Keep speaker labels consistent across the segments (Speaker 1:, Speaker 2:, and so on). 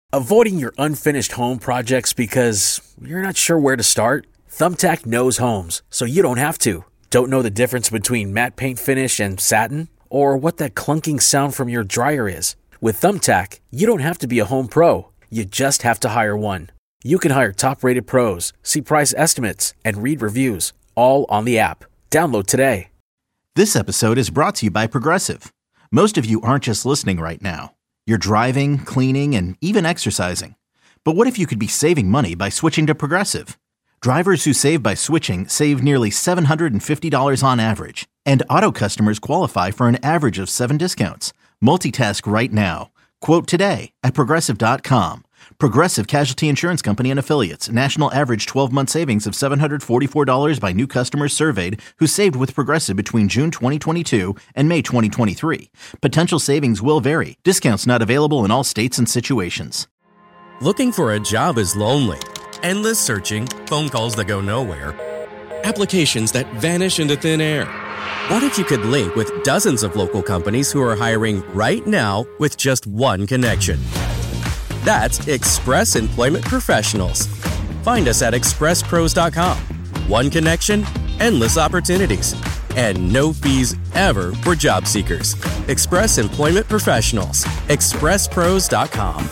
Speaker 1: Avoiding your unfinished home projects because you're not sure where to start? Thumbtack knows homes, so you don't have to. Don't know the difference between matte paint finish and satin? Or what that clunking sound from your dryer is? With Thumbtack, you don't have to be a home pro. You just have to hire one. You can hire top-rated pros, see price estimates, and read reviews, all on the app. Download today.
Speaker 2: This episode is brought to you by Progressive. Most of you aren't just listening right now. You're driving, cleaning, and even exercising. But what if you could be saving money by switching to Progressive? Drivers who save by switching save nearly $750 on average. And auto customers qualify for an average of 7 discounts. Multitask right now. Quote today at Progressive.com. Progressive Casualty Insurance Company and Affiliates. National average 12-month savings of $744 by new customers surveyed who saved with Progressive between June 2022 and May 2023. Potential savings will vary. Discounts not available in all states and situations.
Speaker 3: Looking for a job is lonely. Endless searching, phone calls that go nowhere, applications that vanish into thin air. What if you could link with dozens of local companies who are hiring right now with just one connection? That's Express Employment Professionals. Find us at expresspros.com. One connection, endless opportunities, and no fees ever for job seekers. Express Employment Professionals. expresspros.com.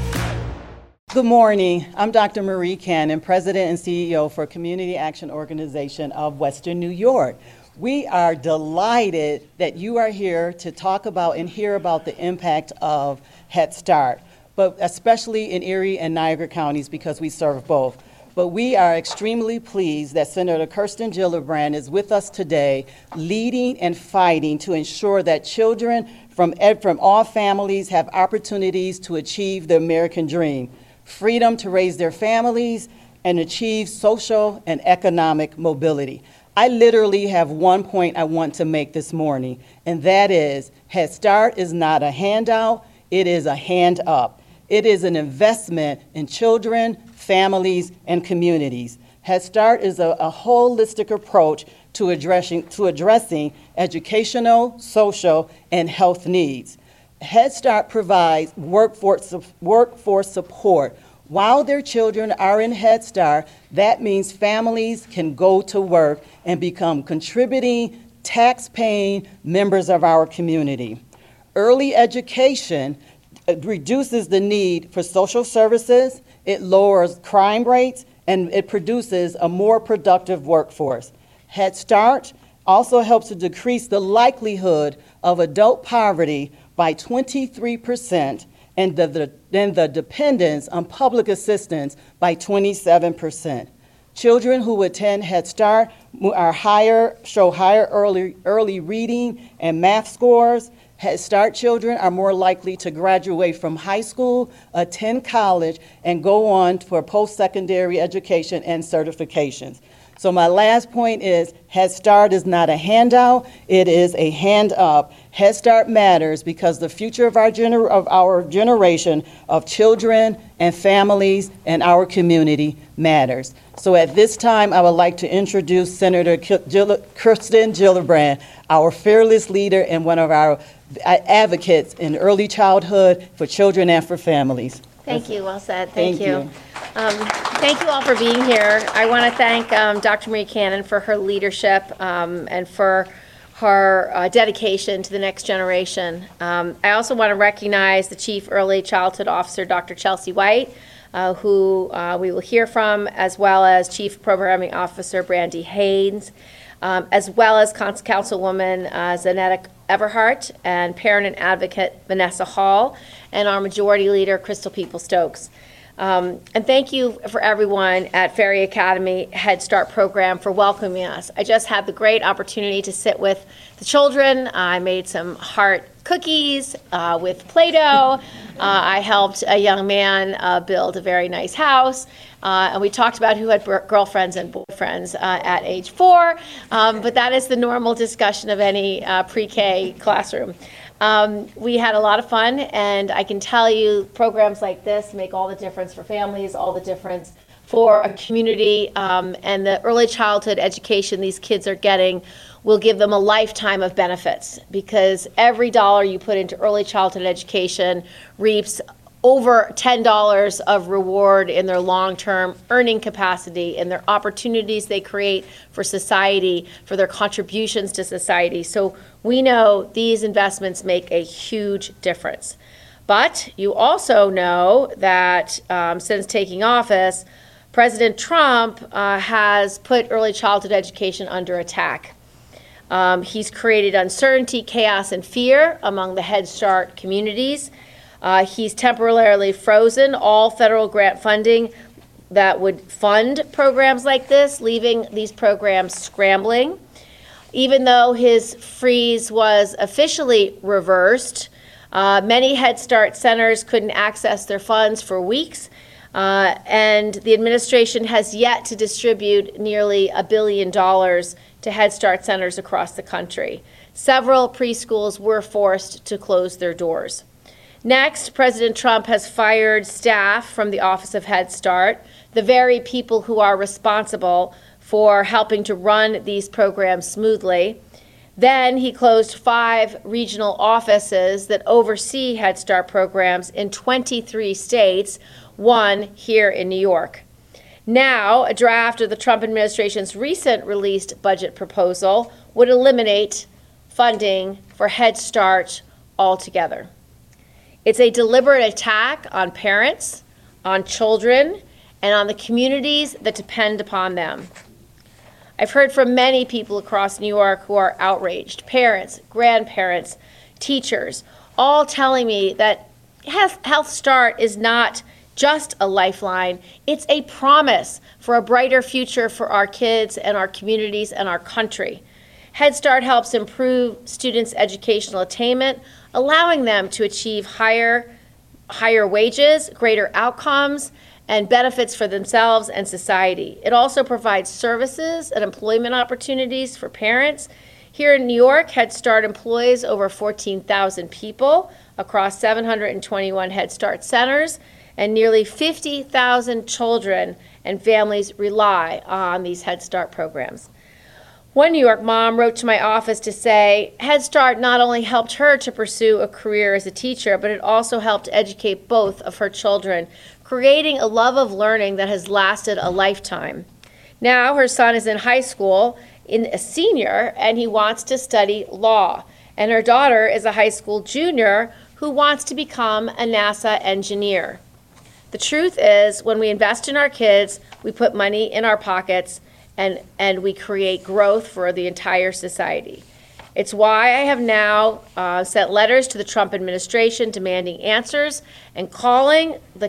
Speaker 4: Good morning. I'm Dr. Marie Cannon, President and CEO for Community Action Organization of Western New York. We are delighted that you are here to talk about and hear about the impact of Head Start, but especially in Erie and Niagara counties because we serve both. But we are extremely pleased that Senator Kirsten Gillibrand is with us today, leading and fighting to ensure that children from all families have opportunities to achieve the American dream, freedom to raise their families, and achieve social and economic mobility. I literally have one point I want to make this morning, and that is Head Start is not a handout, it is a hand up. It is an investment in children, families, and communities. Head Start is a holistic approach to addressing educational, social, and health needs. Head Start provides workforce support. While their children are in Head Start, that means families can go to work and become contributing, tax-paying members of our community. Early education reduces the need for social services, it lowers crime rates, and it produces a more productive workforce. Head Start also helps to decrease the likelihood of adult poverty by 23% and the dependence on public assistance by 27%. Children who attend Head Start show higher early reading and math scores. Head Start children are more likely to graduate from high school, attend college, and go on for post-secondary education and certifications. So my last point is Head Start is not a handout, it is a hand up. Head Start matters because the future of our generation of children and families and our community matters. So at this time, I would like to introduce Senator Kirsten Gillibrand, our fearless leader and one of our advocates in early childhood for children and for families.
Speaker 5: Thank you. Well said. Thank you. Thank you all for being here. I want to thank Dr. Marie Cannon for her leadership and for her dedication to the next generation. I also want to recognize the Chief Early Childhood Officer, Dr. Chelsea White, who we will hear from, as well as Chief Programming Officer Brandy Haynes, as well as Councilwoman Zanetta Everhart and parent and advocate Vanessa Hall, and our Majority Leader Crystal People-Stokes. And thank you for everyone at Ferry Academy Head Start program for welcoming us. I just had the great opportunity to sit with the children. I made some heart cookies with Play-Doh. I helped a young man build a very nice house. And we talked about who had girlfriends and boyfriends at age 4. But that is the normal discussion of any pre-K classroom. We had a lot of fun, and I can tell you programs like this make all the difference for families, all the difference for a community, and the early childhood education these kids are getting will give them a lifetime of benefits, because every dollar you put into early childhood education reaps over $10 of reward in their long-term earning capacity, in their opportunities they create for society, for their contributions to society. So we know these investments make a huge difference. But you also know that since taking office, President Trump has put early childhood education under attack. He's created uncertainty, chaos, and fear among the Head Start communities. He's temporarily frozen all federal grant funding that would fund programs like this, leaving these programs scrambling. Even though his freeze was officially reversed, many Head Start centers couldn't access their funds for weeks, and the administration has yet to distribute nearly $1 billion to Head Start centers across the country. Several preschools were forced to close their doors. Next, President Trump has fired staff from the Office of Head Start, the very people who are responsible for helping to run these programs smoothly. Then he closed 5 regional offices that oversee Head Start programs in 23 states, 1 here in New York. Now, a draft of the Trump administration's recent released budget proposal would eliminate funding for Head Start altogether. It's a deliberate attack on parents, on children, and on the communities that depend upon them. I've heard from many people across New York who are outraged, parents, grandparents, teachers, all telling me that Health Start is not just a lifeline, it's a promise for a brighter future for our kids and our communities and our country. Head Start helps improve students' educational attainment, allowing them to achieve higher wages, greater outcomes, and benefits for themselves and society. It also provides services and employment opportunities for parents. Here in New York, Head Start employs over 14,000 people across 721 Head Start centers, and nearly 50,000 children and families rely on these Head Start programs. One New York mom wrote to my office to say Head Start not only helped her to pursue a career as a teacher, but it also helped educate both of her children, creating a love of learning that has lasted a lifetime. Now her son is in high school, a senior, and he wants to study law. And her daughter is a high school junior who wants to become a NASA engineer. The truth is, when we invest in our kids, we put money in our pockets, and we create growth for the entire society. It's why I have now sent letters to the Trump administration demanding answers and calling on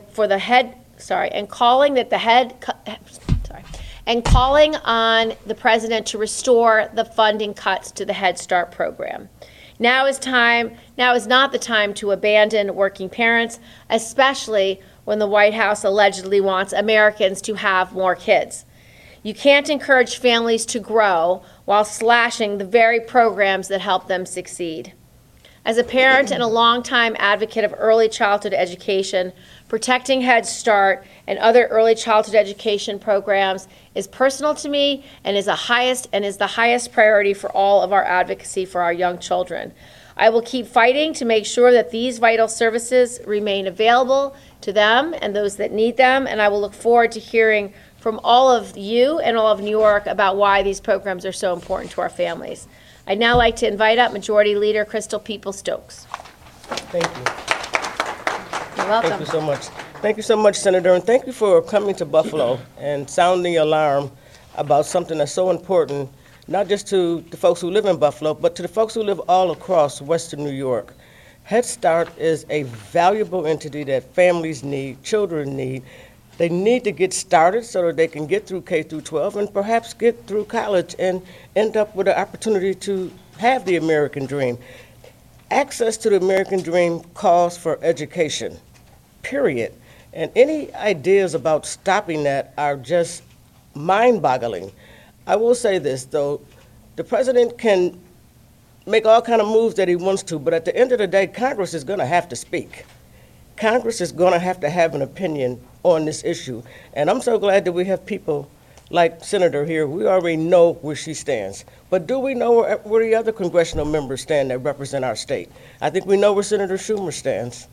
Speaker 5: the president to restore the funding cuts to the Head Start program. Now is not the time to abandon working parents, especially when the White House allegedly wants Americans to have more kids. You can't encourage families to grow while slashing the very programs that help them succeed. As a parent and a longtime advocate of early childhood education, protecting Head Start and other early childhood education programs is personal to me and is the highest priority for all of our advocacy for our young children. I will keep fighting to make sure that these vital services remain available to them and those that need them, and I will look forward to hearing from all of you and all of New York about why these programs are so important to our families. I'd now like to invite up Majority Leader Crystal Peoples-Stokes.
Speaker 6: Thank you.
Speaker 5: You're welcome.
Speaker 6: Thank you so much. Thank you so much, Senator, and thank you for coming to Buffalo and sounding the alarm about something that's so important, not just to the folks who live in Buffalo, but to the folks who live all across Western New York. Head Start is a valuable entity that families need, children need. They need to get started so that they can get through K through 12 and perhaps get through college and end up with an opportunity to have the American dream. Access to the American dream calls for education, period. And any ideas about stopping that are just mind-boggling. I will say this, though, the president can make all kind of moves that he wants to, but at the end of the day, Congress is going to have to speak. Congress is going to have an opinion on this issue. And I'm so glad that we have people like Senator here. We already know where she stands. But do we know where the other congressional members stand that represent our state? I think we know where Senator Schumer stands.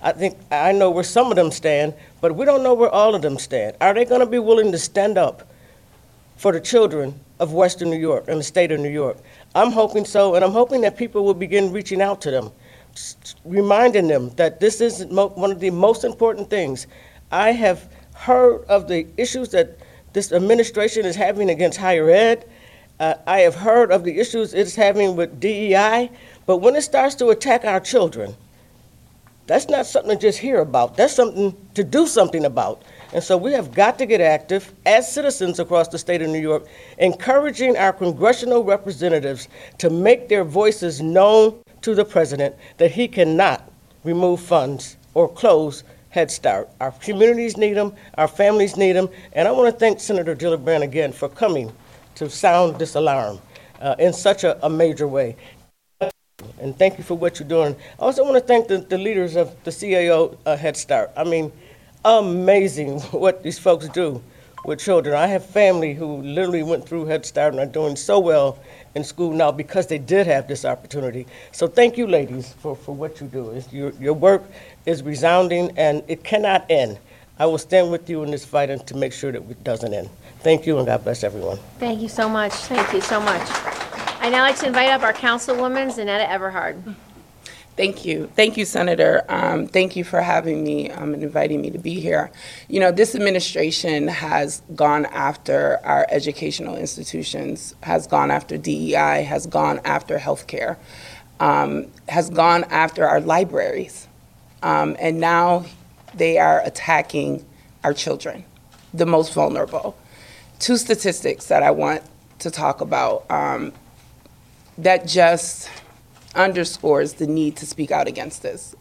Speaker 6: I know where some of them stand, but we don't know where all of them stand. Are they going to be willing to stand up for the children of Western New York and the state of New York? I'm hoping so, and I'm hoping that people will begin reaching out to them, reminding them that this is one of the most important things. I have heard of the issues that this administration is having against higher ed. I have heard of the issues it's having with DEI, but when it starts to attack our children, that's not something to just hear about. That's something to do something about. And so we have got to get active as citizens across the state of New York, encouraging our congressional representatives to make their voices known to the president that he cannot remove funds or close Head Start. Our communities need them, our families need them, and I want to thank Senator Gillibrand again for coming to sound this alarm in such a major way. And thank you for what you're doing. I also want to thank the leaders of the CAO Head Start. I mean, amazing what these folks do with children. I have family who literally went through Head Start and are doing so well in school now because they did have this opportunity. So thank you, ladies, for what you do. Your work is resounding, and it cannot end. I will stand with you in this fight and to make sure that it doesn't end. Thank you, and God bless everyone.
Speaker 5: Thank you so much. Thank you so much. I'd now like to invite up our Councilwoman, Zanetta Everhard.
Speaker 7: Thank you. Thank you, Senator. Thank you for having me and inviting me to be here. You know, this administration has gone after our educational institutions, has gone after DEI, has gone after healthcare, has gone after our libraries. And now they are attacking our children, the most vulnerable. Two statistics that I want to talk about that just underscores the need to speak out against this.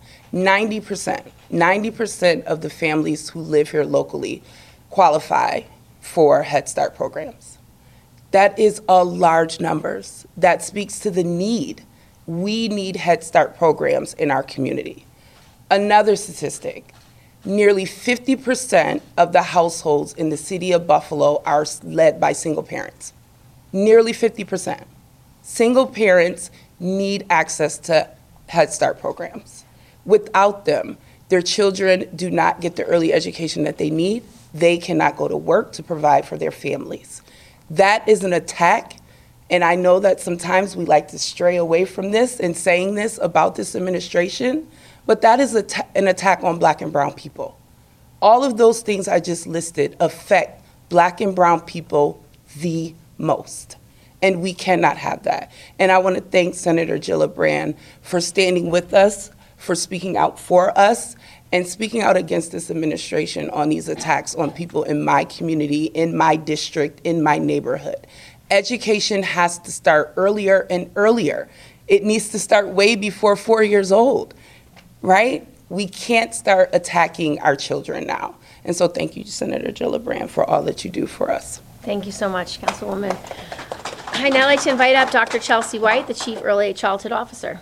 Speaker 7: 90% of the families who live here locally qualify for Head Start programs. That is a large numbers. That speaks to the need. We need Head Start programs in our community. Another statistic, nearly 50% of the households in the city of Buffalo are led by single parents. Nearly 50%. Single parents need access to Head Start programs. Without them, their children do not get the early education that they need. They cannot go to work to provide for their families. That is an attack, and I know that sometimes we like to stray away from this and saying this about this administration, but that is an attack on Black and brown people. All of those things I just listed affect Black and brown people the most. And we cannot have that. And I want to thank Senator Gillibrand for standing with us, for speaking out for us, and speaking out against this administration on these attacks on people in my community, in my district, in my neighborhood. Education has to start earlier and earlier. It needs to start way before 4 years old, right? We can't start attacking our children now. And so thank you, Senator Gillibrand, for all that you do for us.
Speaker 5: Thank you so much, Councilwoman. I'd now like to invite up Dr. Chelsea White, the Chief Early Childhood Officer.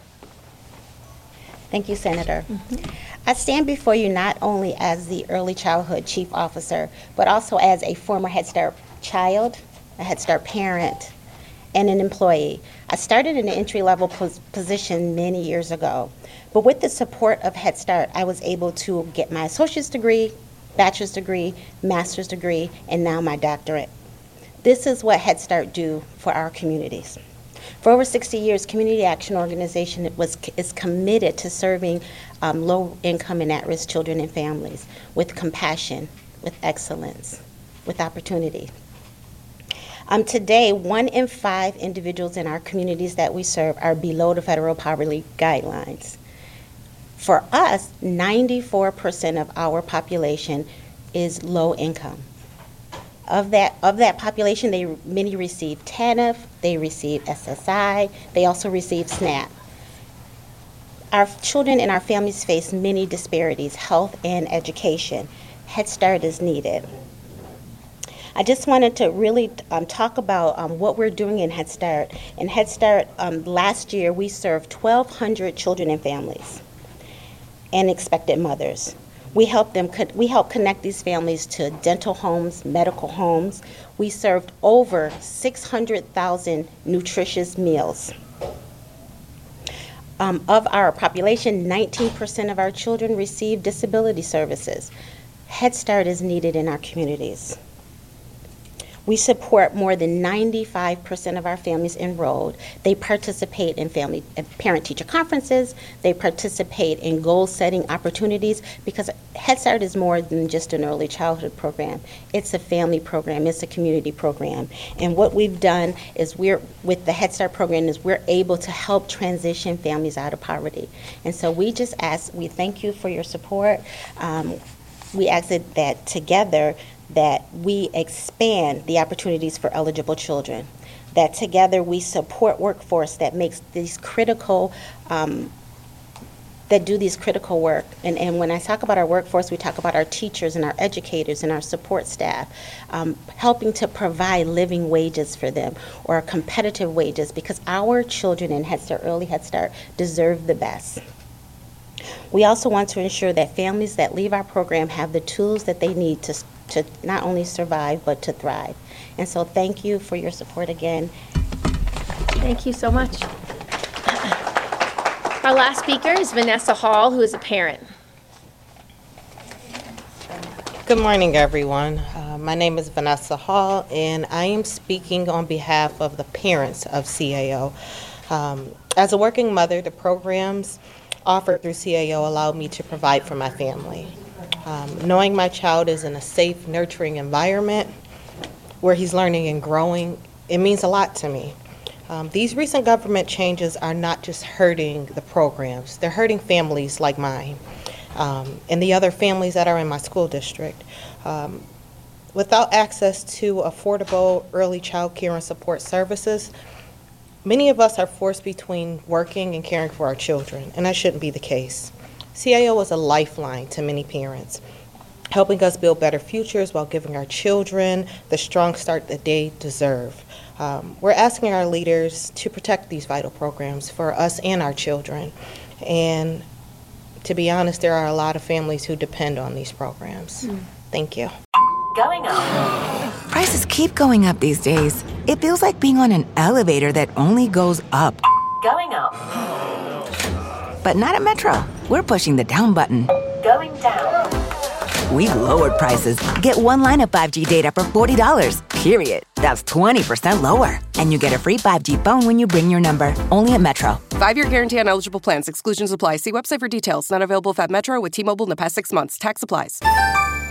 Speaker 8: Thank you, Senator. I stand before you not only as the Early Childhood Chief Officer, but also as a former Head Start child, a Head Start parent, and an employee. I started in an entry-level position many years ago, but with the support of Head Start, I was able to get my associate's degree, bachelor's degree, master's degree, and now my doctorate. This is what Head Start do for our communities. For over 60 years, Community Action Organization is committed to serving low-income and at-risk children and families with compassion, with excellence, with opportunity. Today, 1 in 5 individuals in our communities that we serve are below the federal poverty guidelines. For us, 94% of our population is low income. Of that population, many receive TANF, they receive SSI, they also receive SNAP. Our children and our families face many disparities, health and education. Head Start is needed. I just wanted to really talk about what we're doing in Head Start. In Head Start, last year we served 1,200 children and families and expectant mothers. We help connect these families to dental homes, medical homes. We served over 600,000 nutritious meals. Of our population, 19% of our children receive disability services. Head Start is needed in our communities. We support more than 95% of our families enrolled. They participate in family parent-teacher conferences. They participate in goal-setting opportunities, because Head Start is more than just an early childhood program. It's a family program. It's a community program. And what we've done is with the Head Start program is we're able to help transition families out of poverty. And so we thank you for your support. We ask that together that we expand the opportunities for eligible children, that together we support workforce that makes these critical, that do these critical work. And when I talk about our workforce, we talk about our teachers and our educators and our support staff, helping to provide living wages for them, or competitive wages, because our children in Head Start, early Head Start, deserve the best. We also want to ensure that families that leave our program have the tools that they need to not only survive, but to thrive. And so thank you for your support again.
Speaker 5: Thank you so much. Our last speaker is Vanessa Hall, who is a parent.
Speaker 9: Good morning, everyone. My name is Vanessa Hall, and I am speaking on behalf of the parents of CAO. As a working mother, the programs offered through CAO allowed me to provide for my family. Knowing my child is in a safe, nurturing environment where he's learning and growing, it means a lot to me. These recent government changes are not just hurting the programs, they're hurting families like mine and the other families that are in my school district. Without access to affordable early child care and support services, many of us are forced between working and caring for our children, and that shouldn't be the case. CAO is a lifeline to many parents, helping us build better futures while giving our children the strong start that they deserve. We're asking our leaders to protect these vital programs for us and our children. And to be honest, there are a lot of families who depend on these programs. Thank you.
Speaker 10: Going up. Prices keep going up these days. It feels like being on an elevator that only goes up. Going up. But not at Metro. We're pushing the down button. Going down. We've lowered prices. Get one line of 5G data for $40, period. That's 20% lower. And you get a free 5G phone when you bring your number. Only at Metro.
Speaker 11: 5-year guarantee on eligible plans. Exclusions apply. See website for details. Not available at Metro with T-Mobile in the past 6 months. Tax applies.